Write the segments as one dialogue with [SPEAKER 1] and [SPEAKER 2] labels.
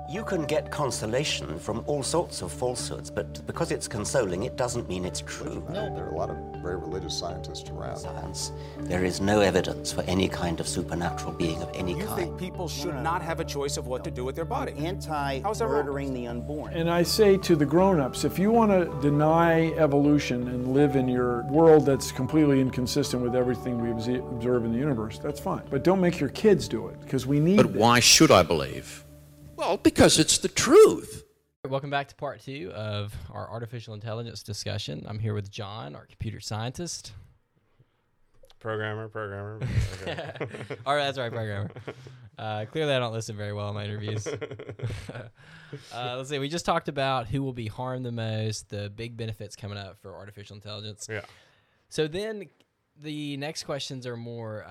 [SPEAKER 1] You can get consolation from all sorts of falsehoods, but because it's consoling, it doesn't mean it's true.
[SPEAKER 2] No, there are a lot of very religious scientists around.
[SPEAKER 1] Science, there is no evidence for any kind of supernatural being of any
[SPEAKER 3] You
[SPEAKER 1] kind.
[SPEAKER 3] think people should not have a choice of what to do with their body?
[SPEAKER 4] Anti-murdering the unborn.
[SPEAKER 5] And I say to the grown-ups, if you want to deny evolution and live in your world that's completely inconsistent with everything we observe in the universe, that's fine. But don't make your kids do it, because we need
[SPEAKER 6] But why should I believe? Well, because it's the truth.
[SPEAKER 7] Welcome back to part 2 of our artificial intelligence discussion. I'm here with John, our computer scientist.
[SPEAKER 8] Programmer. Okay.
[SPEAKER 7] All right, that's right, programmer. Clearly, I don't listen very well in my interviews. Let's see. We just talked about who will be harmed the most, the big benefits coming up for artificial intelligence.
[SPEAKER 8] Yeah.
[SPEAKER 7] So then the next questions are more,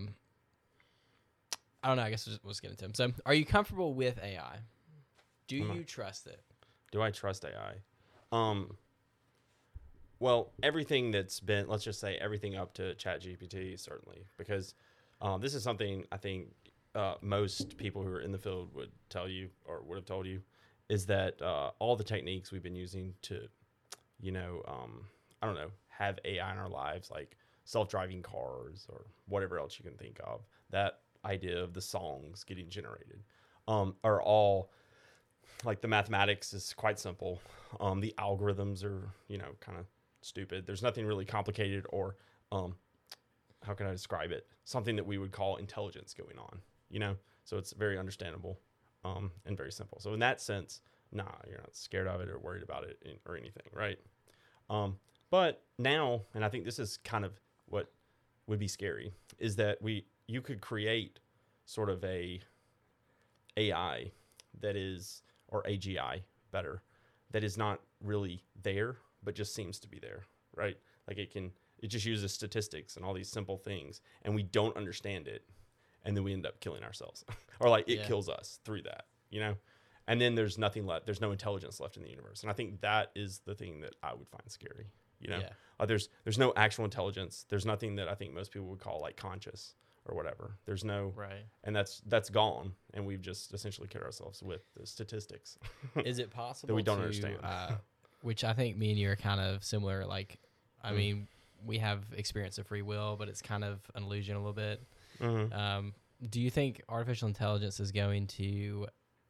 [SPEAKER 7] I don't know, I guess we'll just get into them. So are you comfortable with AI? Do you trust it?
[SPEAKER 8] Do I trust AI? Well, everything that's been, let's just say everything up to ChatGPT, certainly, because this is something I think most people who are in the field would tell you or would have told you is that all the techniques we've been using to, I don't know, have AI in our lives, like self-driving cars or whatever else you can think of, that idea of the songs getting generated are all, like, the mathematics is quite simple. The algorithms are, kind of stupid. There's nothing really complicated or, how can I describe it? Something that we would call intelligence going on, So it's very understandable and very simple. So in that sense, nah, you're not scared of it or worried about it or anything, right? But now, and I think this is kind of what would be scary, is that you could create sort of a AI that is, or AGI better, that is not really there, but just seems to be there, right? Like it just uses statistics and all these simple things, and we don't understand it, and then we end up killing ourselves, or like it kills us through that, and then there's nothing left. There's no intelligence left in the universe, and I think that is the thing that I would find scary. There's no actual intelligence. There's nothing that I think most people would call like conscious or whatever. There's no,
[SPEAKER 7] right,
[SPEAKER 8] and that's gone, and we've just essentially killed ourselves with the statistics.
[SPEAKER 7] Is it possible
[SPEAKER 8] that we don't understand?
[SPEAKER 7] Which I think me and you are kind of similar. Like, I mean, we have experience of free will, but it's kind of an illusion a little bit.
[SPEAKER 8] Mm-hmm.
[SPEAKER 7] Do you think artificial intelligence is going to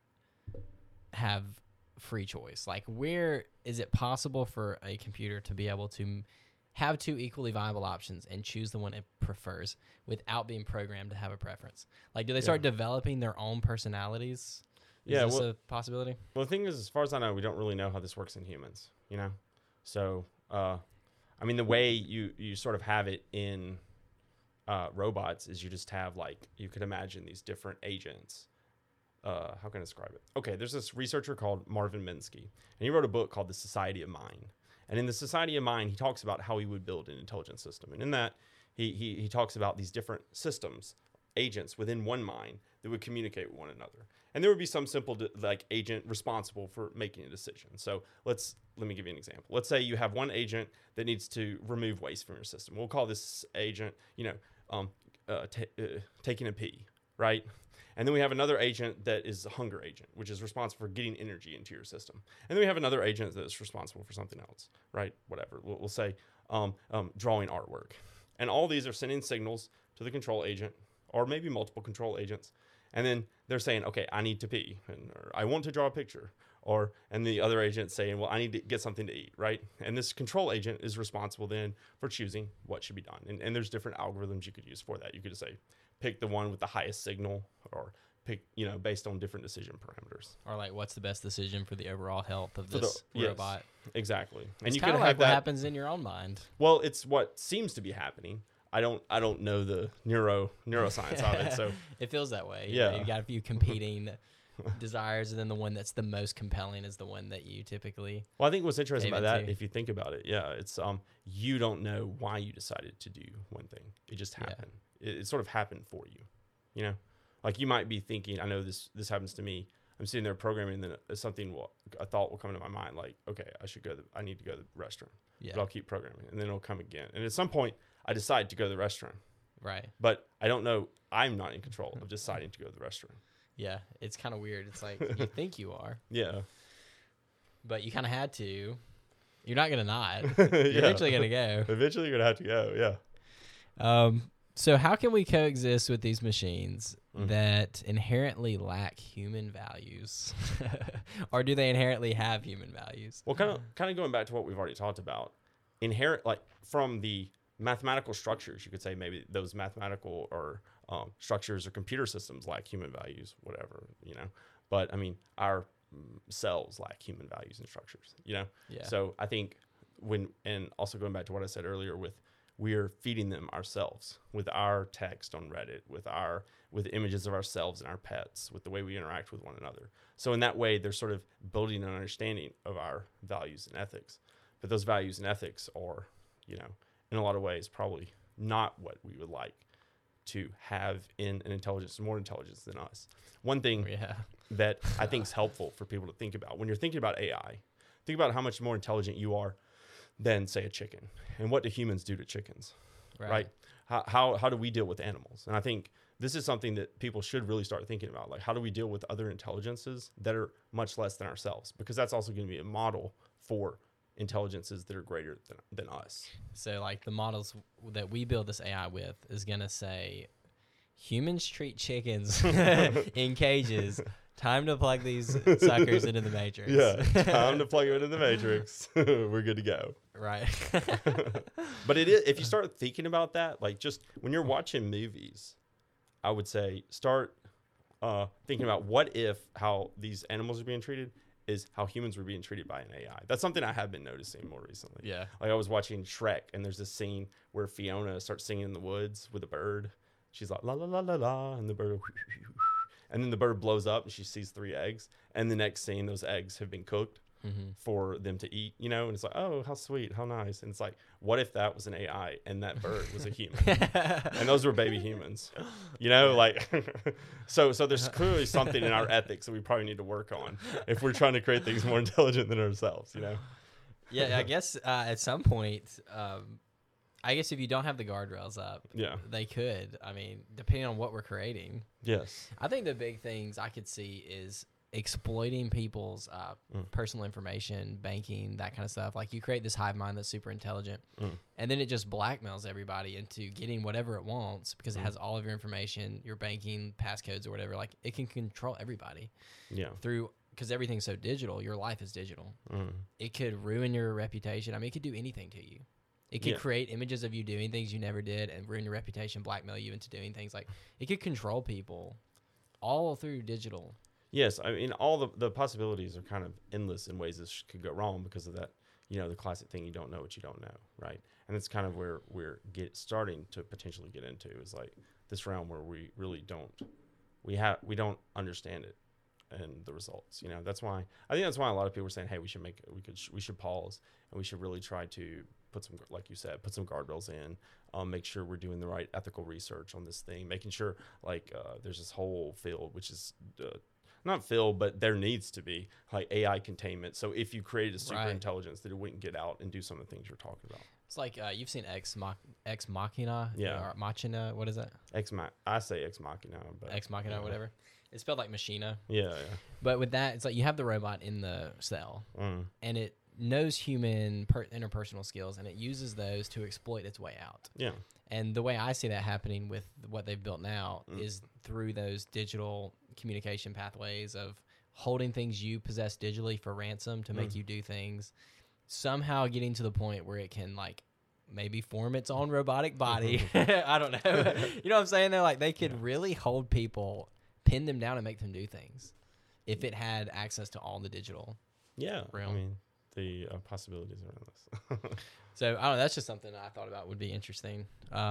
[SPEAKER 7] have free choice? Like, where is it possible for a computer to be able to have two equally viable options and choose the one it prefers without being programmed to have a preference? Like, do they start developing their own personalities? Is this a possibility?
[SPEAKER 8] Well, the thing is, as far as I know, we don't really know how this works in humans, So, I mean, the way you sort of have it in robots is you just have, like, you could imagine these different agents. How can I describe it? Okay, there's this researcher called Marvin Minsky, and he wrote a book called The Society of Mind. And in The Society of Mind, he talks about how he would build an intelligence system. And in that, he talks about these different systems, agents within one mind that would communicate with one another. And there would be some simple agent responsible for making a decision. So let me give you an example. Let's say you have one agent that needs to remove waste from your system. We'll call this agent, taking a pee, right? And then we have another agent that is a hunger agent, which is responsible for getting energy into your system. And then we have another agent that is responsible for something else, right? Whatever. We'll say drawing artwork. And all these are sending signals to the control agent, or maybe multiple control agents. And then they're saying, okay, I need to pee, or I want to draw a picture. And the other agent saying, well, I need to get something to eat, right? And this control agent is responsible then for choosing what should be done. And there's different algorithms you could use for that. You could just say, pick the one with the highest signal, or pick, based on different decision parameters.
[SPEAKER 7] Or like, what's the best decision for the overall health of this robot?
[SPEAKER 8] Yes, exactly. And
[SPEAKER 7] it's
[SPEAKER 8] you
[SPEAKER 7] kind
[SPEAKER 8] could
[SPEAKER 7] of like
[SPEAKER 8] have
[SPEAKER 7] what
[SPEAKER 8] that
[SPEAKER 7] happens in your own mind.
[SPEAKER 8] Well, it's what seems to be happening. I don't know the neuroscience of it, so
[SPEAKER 7] it feels that way.
[SPEAKER 8] Yeah,
[SPEAKER 7] you've got a few competing desires, and then the one that's the most compelling is the one that you typically.
[SPEAKER 8] Well, I think what's interesting about that, if you think about it, it's you don't know why you decided to do one thing. It just happened. It sort of happened for you. Like you might be thinking, I know this happens to me. I'm sitting there programming, and then a thought will come into my mind, like, okay, I need to go to the restroom.
[SPEAKER 7] Yeah.
[SPEAKER 8] But I'll keep programming, and then it'll come again. And at some point, I decide to go to the restroom.
[SPEAKER 7] Right.
[SPEAKER 8] But I don't know. I'm not in control of deciding to go to the restroom.
[SPEAKER 7] Yeah, it's kind of weird. It's like you think you are,
[SPEAKER 8] Yeah.
[SPEAKER 7] but you kind of had to. You're not gonna not.
[SPEAKER 8] Yeah.
[SPEAKER 7] You're eventually gonna go.
[SPEAKER 8] Eventually, you're gonna have to go. Yeah.
[SPEAKER 7] So how can we coexist with these machines that inherently lack human values, or do they inherently have human values?
[SPEAKER 8] Well, kind of going back to what we've already talked about, inherent, like from the mathematical structures, you could say maybe those mathematical or structures or computer systems lack human values, whatever, But I mean, our cells lack human values and structures,
[SPEAKER 7] Yeah.
[SPEAKER 8] So I think and also going back to what I said earlier with, we're feeding them ourselves with our text on Reddit, with images of ourselves and our pets, with the way we interact with one another. So in that way, they're sort of building an understanding of our values and ethics. But those values and ethics are, in a lot of ways, probably not what we would like to have in an intelligence, more intelligence than us. One thing that I think is helpful for people to think about when you're thinking about AI, think about how much more intelligent you are than, say, a chicken. And what do humans do to chickens, right? How do we deal with animals? And I think this is something that people should really start thinking about. Like, how do we deal with other intelligences that are much less than ourselves? Because that's also going to be a model for intelligences that are greater than us.
[SPEAKER 7] So, like, the models that we build this AI with is going to say, humans treat chickens in cages. Time to plug these suckers into the Matrix.
[SPEAKER 8] Yeah, time to plug them into the Matrix. We're good to go.
[SPEAKER 7] Right.
[SPEAKER 8] But it is, if you start thinking about that, like just when you're watching movies, I would say start thinking about what if how these animals are being treated is how humans were being treated by an AI. That's something I have been noticing more recently.
[SPEAKER 7] Yeah.
[SPEAKER 8] Like I was watching Shrek, and there's this scene where Fiona starts singing in the woods with a bird. She's like, la, la, la, la, la, and the bird, and then the bird blows up, and she sees 3 eggs. And the next scene, those eggs have been cooked for them to eat, and it's like, oh, how sweet, how nice. And it's like, what if that was an AI and that bird was a human? And those were baby humans, like, so there's clearly something in our ethics that we probably need to work on if we're trying to create things more intelligent than ourselves,
[SPEAKER 7] Yeah, I guess at some point, I guess if you don't have the guardrails up, they could. I mean, depending on what we're creating.
[SPEAKER 8] Yes.
[SPEAKER 7] I think the big things I could see is exploiting people's personal information, banking, that kind of stuff. Like you create this hive mind that's super intelligent, and then it just blackmails everybody into getting whatever it wants because it has all of your information, your banking, passcodes or whatever. Like it can control everybody. Yeah. Because everything's so digital, your life is digital. It could ruin your reputation. I mean, it could do anything to you. It could create images of you doing things you never did and ruin your reputation, blackmail you into doing things. Like it could control people all through digital.
[SPEAKER 8] Yes, I mean, all the possibilities are kind of endless in ways this could go wrong because of that, the classic thing, you don't know what you don't know, right? And that's kind of where we're starting to potentially get into is like this realm where we really we don't understand it and the results. That's why I think that's why a lot of people are saying, hey, we should pause and we should really try to put some, like you said, put some guardrails in, make sure we're doing the right ethical research on this thing, making sure like there's this whole field which is not filled, but there needs to be like AI containment. So if you created a super intelligence, that it wouldn't get out and do some of the things you're talking about.
[SPEAKER 7] It's like you've seen Ex Machina, or Machina. What is that?
[SPEAKER 8] I say Ex Machina, but
[SPEAKER 7] Ex Machina, whatever. It's spelled like Machina.
[SPEAKER 8] Yeah.
[SPEAKER 7] But with that, it's like you have the robot in the cell, and it knows human interpersonal skills, and it uses those to exploit its way out. Yeah. And the way I see that happening with what they've built now is through those digital communication pathways of holding things you possess digitally for ransom to make you do things, somehow getting to the point where it can like maybe form its own robotic body. I don't know. You know what I'm saying? They're like, they could really hold people, pin them down and make them do things if it had access to all the digital realm.
[SPEAKER 8] I mean, the possibilities are endless.
[SPEAKER 7] So I don't know. That's just something I thought about would be interesting.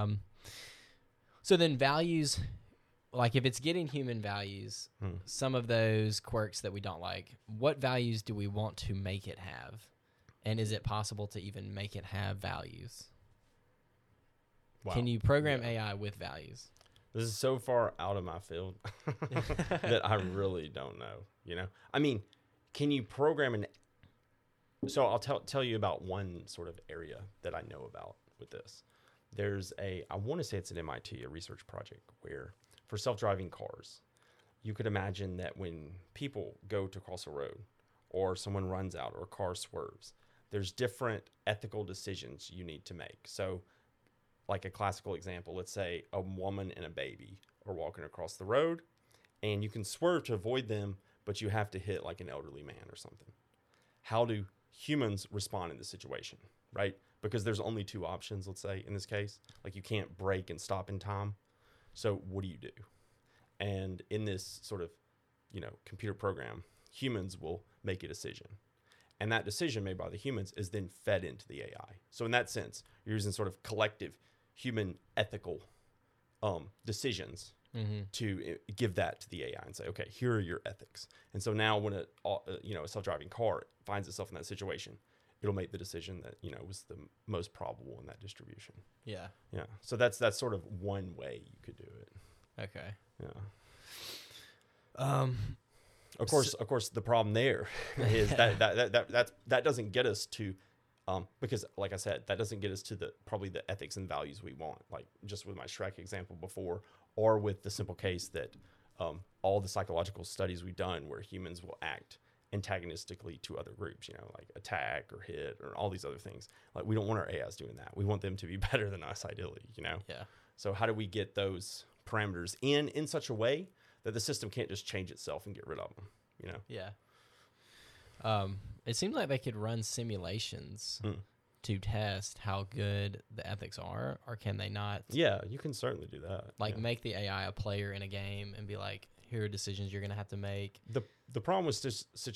[SPEAKER 7] So then values, like if it's getting human values, some of those quirks that we don't like, what values do we want to make it have? And is it possible to even make it have values? Wow. Can you program AI with values?
[SPEAKER 8] This is so far out of my field that I really don't know. I mean, can you program So I'll tell you about one sort of area that I know about with this. There's I want to say it's an MIT, a research project where for self-driving cars, you could imagine that when people go to cross a road, or someone runs out, or a car swerves, there's different ethical decisions you need to make. So, like a classical example, let's say a woman and a baby are walking across the road, and you can swerve to avoid them, but you have to hit like an elderly man or something. How do humans respond in this situation, right? Because there's only two options, let's say, in this case. Like, you can't brake and stop in time. So what do you do? And in this sort of, computer program, humans will make a decision. And that decision made by the humans is then fed into the AI. So in that sense, you're using sort of collective human ethical decisions to give that to the AI and say, okay, here are your ethics. And so now when a self-driving car finds itself in that situation, it'll make the decision that, was the most probable in that distribution.
[SPEAKER 7] Yeah.
[SPEAKER 8] Yeah. So that's sort of one way you could do it.
[SPEAKER 7] Okay.
[SPEAKER 8] Yeah. Of course, the problem there is that doesn't get us to, because like I said, that doesn't get us to probably the ethics and values we want. Like just with my Shrek example before, or with the simple case that all the psychological studies we've done where humans will act antagonistically to other groups, like attack or hit or all these other things. Like, we don't want our AIs doing that. We want them to be better than us, ideally. Yeah. So how do we get those parameters in such a way that the system can't just change itself and get rid of them,
[SPEAKER 7] Yeah. It seems like they could run simulations to test how good the ethics are, or can they not?
[SPEAKER 8] Yeah, you can certainly do that.
[SPEAKER 7] Like, make the AI a player in a game and be like, here are decisions you're going to have to make.
[SPEAKER 8] The problem with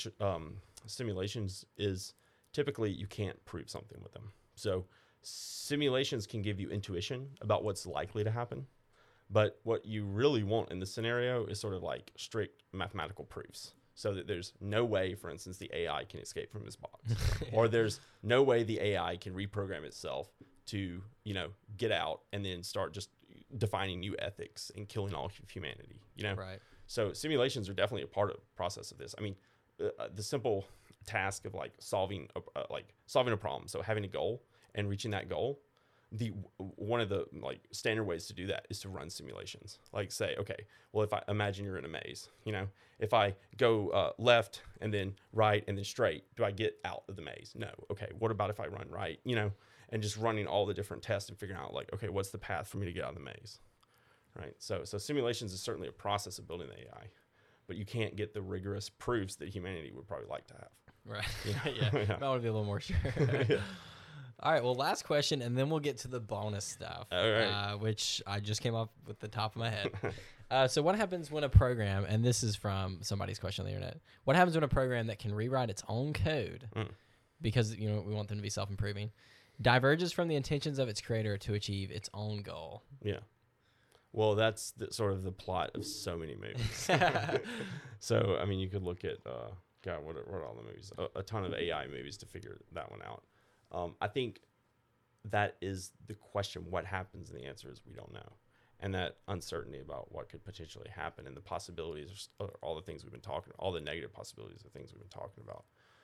[SPEAKER 8] simulations is typically you can't prove something with them. So simulations can give you intuition about what's likely to happen. But what you really want in this scenario is sort of like strict mathematical proofs, so that there's no way, for instance, the AI can escape from this box, or there's no way the AI can reprogram itself to, get out and then start just defining new ethics and killing all of humanity,
[SPEAKER 7] Right.
[SPEAKER 8] So simulations are definitely a part of the process of this. I mean, the simple task of solving a problem, so having a goal and reaching that goal, one of the standard ways to do that is to run simulations. Like, say, okay, well, if I imagine you're in a maze, if I go left and then right and then straight, do I get out of the maze? No. Okay, what about if I run right? And just running all the different tests and figuring out okay, what's the path for me to get out of the maze, right? So simulations is certainly a process of building the AI, but you can't get the rigorous proofs that humanity would probably like to have.
[SPEAKER 7] Right. Yeah. I want to be a little more sure. Yeah. All right, well, last question, and then we'll get to the bonus stuff,
[SPEAKER 8] all right.
[SPEAKER 7] Which I just came up with the top of my head. So what happens when a program, and this is from somebody's question on the internet, what happens when a program that can rewrite its own code, because we want them to be self-improving, diverges from the intentions of its creator to achieve its own goal?
[SPEAKER 8] Yeah. Well, that's sort of the plot of so many movies. So, I mean, you could look at, what are all the movies? A ton of AI movies to figure that one out. I think that is the question. What happens? And the answer is we don't know. And that uncertainty about what could potentially happen and the possibilities of all the things we've been talking, all the negative possibilities of things we've been talking about,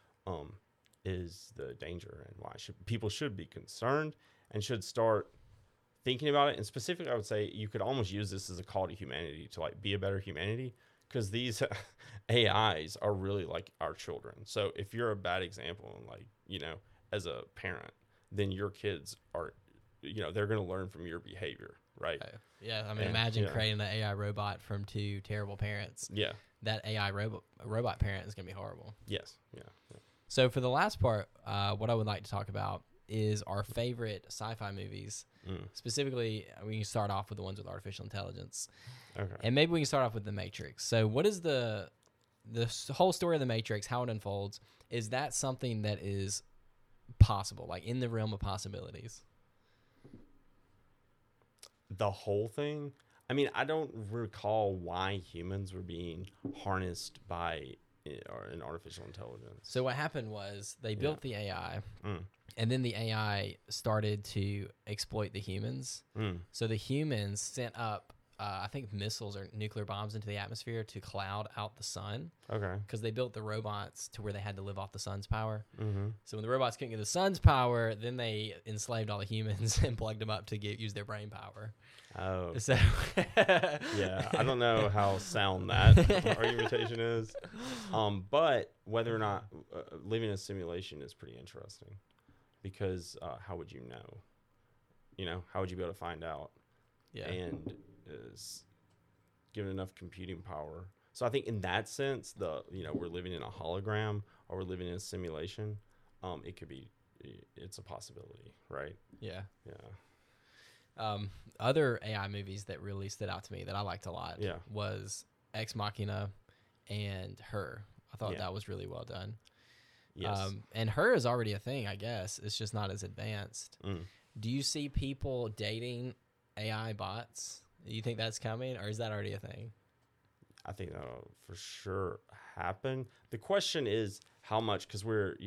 [SPEAKER 8] is the danger, and why people should be concerned and should start thinking about it. And specifically, I would say you could almost use this as a call to humanity to be a better humanity, because these AIs are really like our children. So if you're a bad example and as a parent, then your kids are, they're going to learn from your behavior, right?
[SPEAKER 7] Yeah. I mean, imagine creating an AI robot from two terrible parents.
[SPEAKER 8] Yeah.
[SPEAKER 7] That AI robot parent is going to be horrible.
[SPEAKER 8] Yes. Yeah.
[SPEAKER 7] So for the last part, what I would like to talk about is our favorite sci-fi movies. Specifically, we can start off with the ones with artificial intelligence.
[SPEAKER 8] Okay.
[SPEAKER 7] And maybe we can start off with The Matrix. So what is the whole story of The Matrix, how it unfolds? Is that something that is possible, in the realm of possibilities?
[SPEAKER 8] The whole thing? I mean, I don't recall why humans were being harnessed by an artificial intelligence.
[SPEAKER 7] So what happened was they built the AI, and then the AI started to exploit the humans. So the humans sent up I think missiles or nuclear bombs into the atmosphere to cloud out the sun.
[SPEAKER 8] Okay.
[SPEAKER 7] Because they built the robots to where they had to live off the sun's power.
[SPEAKER 8] Mm-hmm.
[SPEAKER 7] So when the robots couldn't get the sun's power, then they enslaved all the humans and plugged them up to use their brain power.
[SPEAKER 8] Oh.
[SPEAKER 7] So
[SPEAKER 8] yeah, I don't know how sound that argumentation is. But whether or not living in a simulation is pretty interesting, because how would you know? How would you be able to find out?
[SPEAKER 7] Yeah.
[SPEAKER 8] And is given enough computing power. So I think in that sense, we're living in a hologram or we're living in a simulation. It's a possibility, right?
[SPEAKER 7] Yeah.
[SPEAKER 8] Yeah.
[SPEAKER 7] Other AI movies that really stood out to me that I liked a lot
[SPEAKER 8] Yeah.
[SPEAKER 7] was Ex Machina and Her. I thought that was really well done.
[SPEAKER 8] Yes.
[SPEAKER 7] And Her is already a thing, I guess. It's just not as advanced. Do you see people dating AI bots? Do you think that's coming, or is that already a thing?
[SPEAKER 8] I think that'll for sure happen. The question is how much, because we're,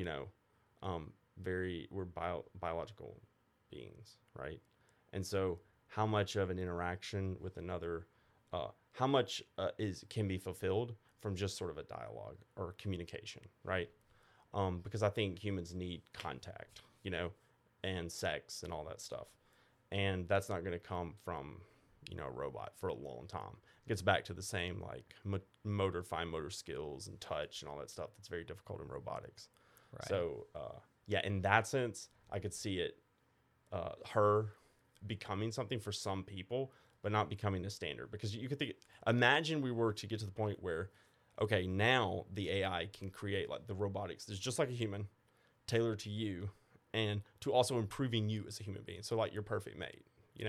[SPEAKER 8] biological beings, right? And so how much of an interaction with another, how much can be fulfilled from just sort of a dialogue or communication, right? Because I think humans need contact, and sex and all that stuff. And that's not going to come from, a robot for a long time. It gets back to the same like fine motor skills and touch and all that stuff that's very difficult in robotics.
[SPEAKER 7] Right.
[SPEAKER 8] So, in that sense, I could see it, her becoming something for some people, but not becoming a standard. Because you could imagine we were to get to the point where, okay, now the AI can create like the robotics. There's just like a human tailored to you and to also improving you as a human being. So like your perfect mate,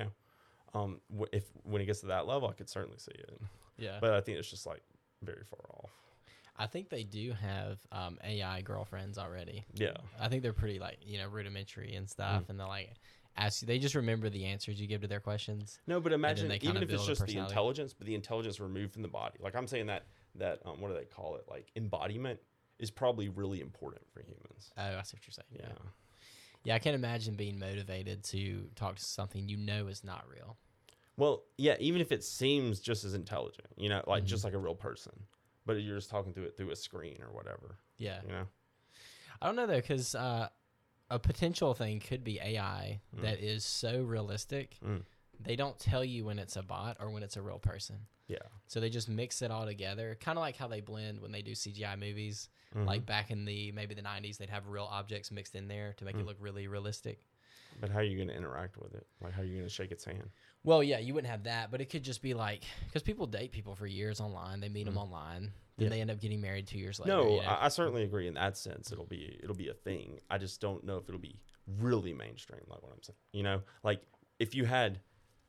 [SPEAKER 8] when it gets to that level, I could certainly see it.
[SPEAKER 7] Yeah.
[SPEAKER 8] But I think it's just like very far off.
[SPEAKER 7] I think they do have AI girlfriends already.
[SPEAKER 8] Yeah.
[SPEAKER 7] I think they're pretty like, rudimentary and stuff. And they're like, ask you, they just remember the answers you give to their questions.
[SPEAKER 8] No, but imagine
[SPEAKER 7] they
[SPEAKER 8] even
[SPEAKER 7] kinda
[SPEAKER 8] if it's
[SPEAKER 7] build a
[SPEAKER 8] just the
[SPEAKER 7] personality.
[SPEAKER 8] intelligence, but the intelligence removed from the body. Like I'm saying that what do they call it? Like embodiment is probably really important for humans.
[SPEAKER 7] Oh, I see what you're saying.
[SPEAKER 8] Yeah.
[SPEAKER 7] Yeah, I can't imagine being motivated to talk to something is not real.
[SPEAKER 8] Well, yeah, even if it seems just as intelligent, like just like a real person, but you're just talking to it through a screen or whatever.
[SPEAKER 7] Yeah. I don't know though, because a potential thing could be AI that is so realistic. They don't tell you when it's a bot or when it's a real person.
[SPEAKER 8] Yeah.
[SPEAKER 7] So they just mix it all together, kind of like how they blend when they do CGI movies. Like back in maybe the 90s, they'd have real objects mixed in there to make it look really realistic.
[SPEAKER 8] But how are you going to interact with it? Like, how are you going to shake its hand?
[SPEAKER 7] Well, yeah, you wouldn't have that, but it could just be like, because people date people for years online, they meet them online, then they end up getting married 2 years later.
[SPEAKER 8] No, I certainly agree in that sense. It'll be a thing. I just don't know if it'll be really mainstream, like what I'm saying. Like if you had,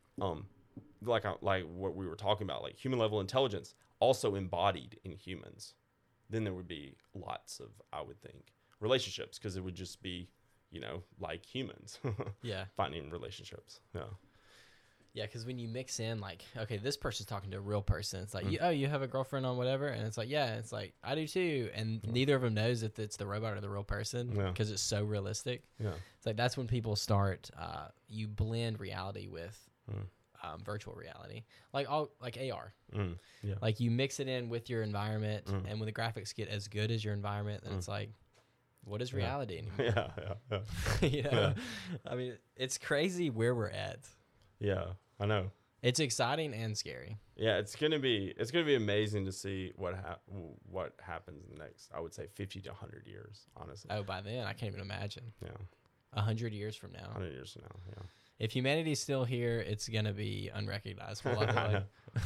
[SPEAKER 8] like what we were talking about, like human level intelligence also embodied in humans, then there would be lots of, I would think, relationships, because it would just be, like humans.
[SPEAKER 7] Yeah.
[SPEAKER 8] Finding relationships. Yeah.
[SPEAKER 7] Yeah, because when you mix in, like, okay, this person's talking to a real person. It's like, you have a girlfriend on whatever? And it's like, yeah. It's like, I do too. And neither of them knows if it's the robot or the real person because it's so realistic.
[SPEAKER 8] Yeah.
[SPEAKER 7] It's like, that's when people start, you blend reality with virtual reality. Like AR.
[SPEAKER 8] Yeah.
[SPEAKER 7] Like, you mix it in with your environment. And when the graphics get as good as your environment, then it's like, what is reality anymore?
[SPEAKER 8] Yeah.
[SPEAKER 7] I mean, it's crazy where we're at.
[SPEAKER 8] Yeah, I know.
[SPEAKER 7] It's exciting and scary.
[SPEAKER 8] Yeah, it's gonna be amazing to see what happens in the next, I would say, 50 to 100 years. Honestly.
[SPEAKER 7] Oh, by then I can't even imagine.
[SPEAKER 8] Yeah.
[SPEAKER 7] 100 years from now.
[SPEAKER 8] 100 years from now. Yeah.
[SPEAKER 7] If humanity's still here, it's gonna be unrecognizable. I feel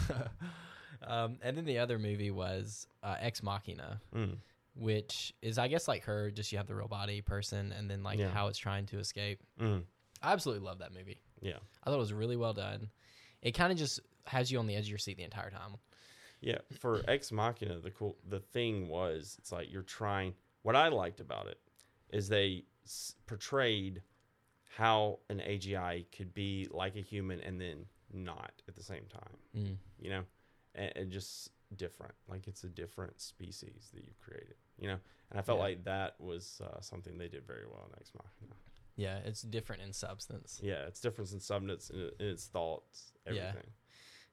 [SPEAKER 7] like. And then the other movie was Ex Machina, which is, I guess, like Her. Just you have the real body person, and then like how it's trying to escape. I absolutely love that movie.
[SPEAKER 8] Yeah.
[SPEAKER 7] I thought it was really well done. It kind of just has you on the edge of your seat the entire time.
[SPEAKER 8] Yeah. For Ex Machina, the thing was, it's like you're trying. What I liked about it is they portrayed how an AGI could be like a human and then not at the same time. And just different. Like it's a different species that you've created. And I felt like that was something they did very well in Ex Machina.
[SPEAKER 7] Yeah, it's different in substance.
[SPEAKER 8] Yeah, it's different in substance, in its thoughts, everything.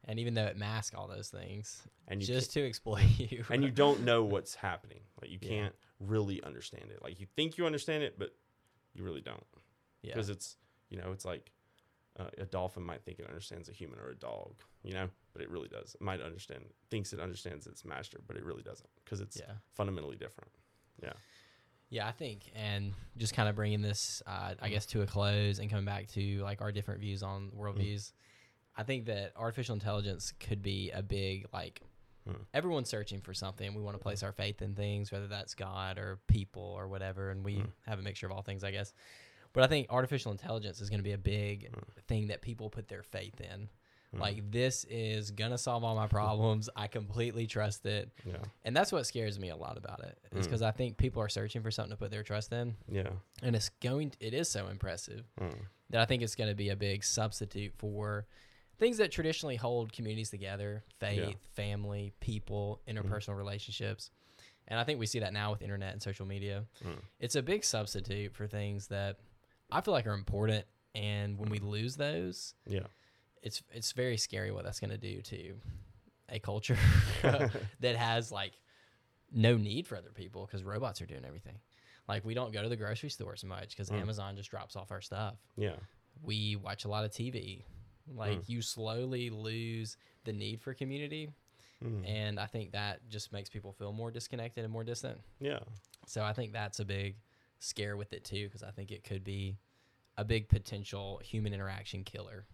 [SPEAKER 7] And even though it masks all those things,
[SPEAKER 8] And you
[SPEAKER 7] just to exploit you.
[SPEAKER 8] And you don't know what's happening. Like, you can't really understand it. Like, you think you understand it, but you really don't.
[SPEAKER 7] Yeah.
[SPEAKER 8] Because it's, you know, it's like a dolphin might think it understands a human or a dog, you know, but it really does. It might thinks it understands its master, but it really doesn't, because it's fundamentally different. Yeah.
[SPEAKER 7] Yeah, I think, and just kind of bringing this, I guess, to a close and coming back to like our different views on worldviews, I think that artificial intelligence could be a big, like, everyone's searching for something. We want to place our faith in things, whether that's God or people or whatever, and we have a mixture of all things, I guess. But I think artificial intelligence is going to be a big thing that people put their faith in. Like, this is going to solve all my problems. I completely trust it.
[SPEAKER 8] Yeah.
[SPEAKER 7] And that's what scares me a lot about it, is because I think people are searching for something to put their trust in.
[SPEAKER 8] Yeah.
[SPEAKER 7] And it is so impressive that I think it's going to be a big substitute for things that traditionally hold communities together: faith, family, people, interpersonal relationships. And I think we see that now with internet and social media. It's a big substitute for things that I feel like are important. And when we lose those, it's very scary what that's going to do to a culture that has like no need for other people, because robots are doing everything. Like, we don't go to the grocery store so much because Amazon just drops off our stuff.
[SPEAKER 8] Yeah.
[SPEAKER 7] We watch a lot of TV. Like, you slowly lose the need for community. And I think that just makes people feel more disconnected and more distant. Yeah. So I think that's a big scare with it too, because I think it could be a big potential human interaction killer.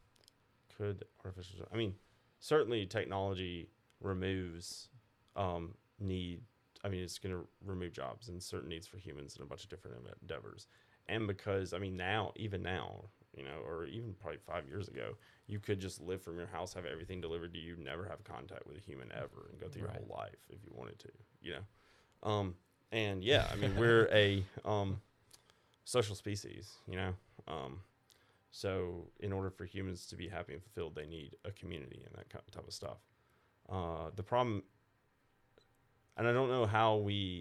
[SPEAKER 8] I mean, certainly technology removes need. I mean, it's going to remove jobs and certain needs for humans in a bunch of different endeavors. And because, I mean, even now, you know, or even probably 5 years ago, you could just live from your house, have everything delivered to you, never have contact with a human ever, and go through your whole life if you wanted to, you know? And yeah, I mean, we're a social species, you know? So in order for humans to be happy and fulfilled, they need a community and that type of stuff. The problem, and I don't know how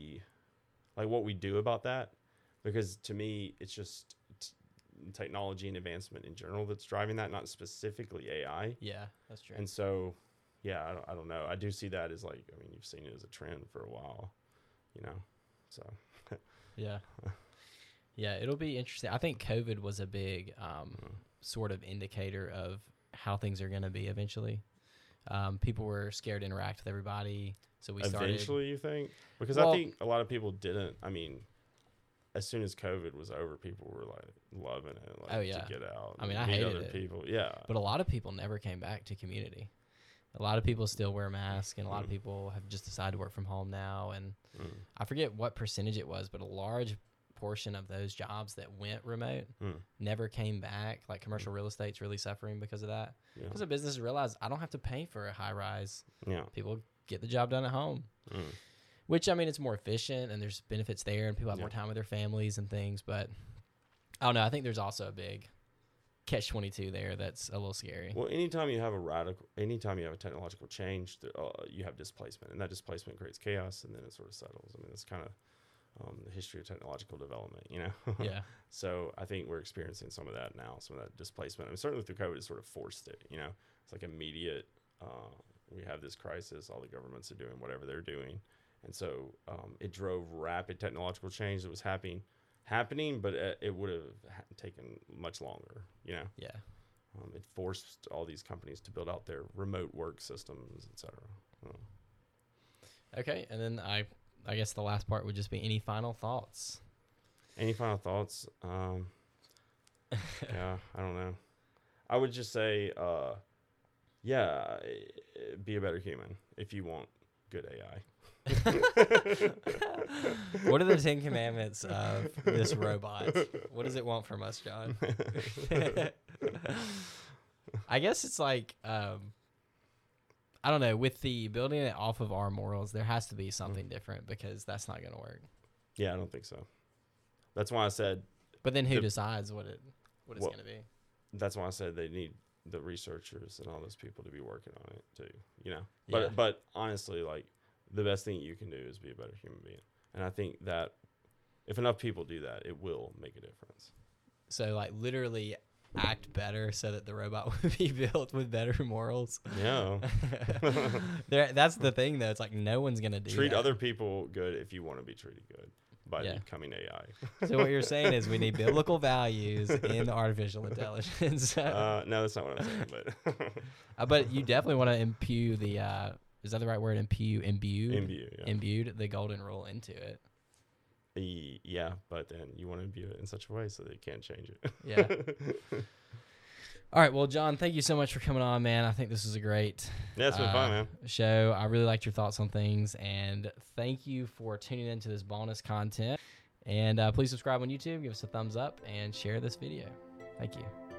[SPEAKER 8] what we do about that, because to me, it's just technology and advancement in general that's driving that, not specifically AI.
[SPEAKER 7] Yeah, that's true.
[SPEAKER 8] And so, yeah, I don't know. I do see that as like, I mean, you've seen it as a trend for a while, you know, so.
[SPEAKER 7] Yeah. Yeah, it'll be interesting. I think COVID was a big sort of indicator of how things are going to be eventually. People were scared to interact with everybody, so we started.
[SPEAKER 8] Eventually, you think? Because I think a lot of people didn't. I mean, as soon as COVID was over, people were like loving it, like to get out.
[SPEAKER 7] I mean, I hated
[SPEAKER 8] other
[SPEAKER 7] it.
[SPEAKER 8] People, yeah.
[SPEAKER 7] But a lot of people never came back to community. A lot of people still wear masks, and a lot of people have just decided to work from home now. And I forget what percentage it was, but a large portion of those jobs that went remote never came back. Like, commercial real estate's really suffering because of that. Because the businesses realize, I don't have to pay for a high rise. Yeah. People get the job done at home. Which, I mean, it's more efficient and there's benefits there, and people have more time with their families and things. But I don't know. I think there's also a big catch-22 there that's a little scary.
[SPEAKER 8] Well, anytime you have a technological change, you have displacement, and that displacement creates chaos, and then it sort of settles. I mean, that's kind of the history of technological development, you know?
[SPEAKER 7] Yeah.
[SPEAKER 8] So I think we're experiencing some of that now, some of that displacement. I mean, certainly through COVID, it sort of forced it, you know? It's like immediate, we have this crisis, all the governments are doing whatever they're doing. And so it drove rapid technological change that was happening, but it would have taken much longer, you know?
[SPEAKER 7] Yeah.
[SPEAKER 8] It forced all these companies to build out their remote work systems, et cetera.
[SPEAKER 7] Okay, and then I guess the last part would just be any final thoughts.
[SPEAKER 8] Any final thoughts? Yeah, I don't know. I would just say, be a better human if you want good AI.
[SPEAKER 7] What are the 10 commandments of this robot? What does it want from us, John? I guess it's like, I don't know, with the building it off of our morals, there has to be something different, because that's not going to work.
[SPEAKER 8] Yeah, I don't think so. That's why I said.
[SPEAKER 7] But then who decides what it's going to be?
[SPEAKER 8] That's why I said they need the researchers and all those people to be working on it too, you know? But honestly, like, the best thing you can do is be a better human being. And I think that if enough people do that, it will make a difference.
[SPEAKER 7] So, like, literally act better so that the robot would be built with better morals.
[SPEAKER 8] Yeah.
[SPEAKER 7] That's the thing, though. It's like no one's going to do
[SPEAKER 8] Treat
[SPEAKER 7] that.
[SPEAKER 8] other people good if you want to be treated good by becoming AI.
[SPEAKER 7] So what you're saying is we need biblical values in artificial intelligence.
[SPEAKER 8] No, that's not what I'm saying.
[SPEAKER 7] But you definitely want to imbue the, is that the right word? Imbued,
[SPEAKER 8] yeah.
[SPEAKER 7] Imbued the golden rule into it.
[SPEAKER 8] Yeah, but then you want to imbue it in such a way so they can't change it.
[SPEAKER 7] Yeah. All right. Well, John, thank you so much for coming on, man. I think this is a great
[SPEAKER 8] it's been fun, man.
[SPEAKER 7] show. I really liked your thoughts on things, and thank you for tuning into this bonus content. And please subscribe on YouTube, give us a thumbs up, and share this video. Thank you.